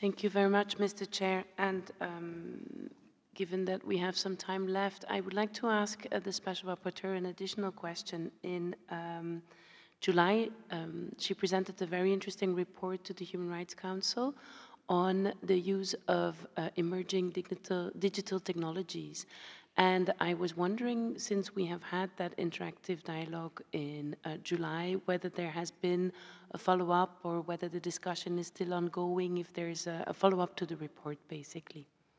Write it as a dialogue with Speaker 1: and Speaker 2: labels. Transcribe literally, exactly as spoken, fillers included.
Speaker 1: Thank you very much, Mister Chair. And um, given that we have some time left, I would like to ask uh, the Special Rapporteur an additional question. In um, July, um, she presented a very interesting report to the Human Rights Council on the use of uh, emerging digital, digital technologies. And I was wondering, since we have had that interactive dialogue in uh, July, whether there has been a follow-up or whether the discussion is still ongoing, if there's a, a follow-up to the report, basically.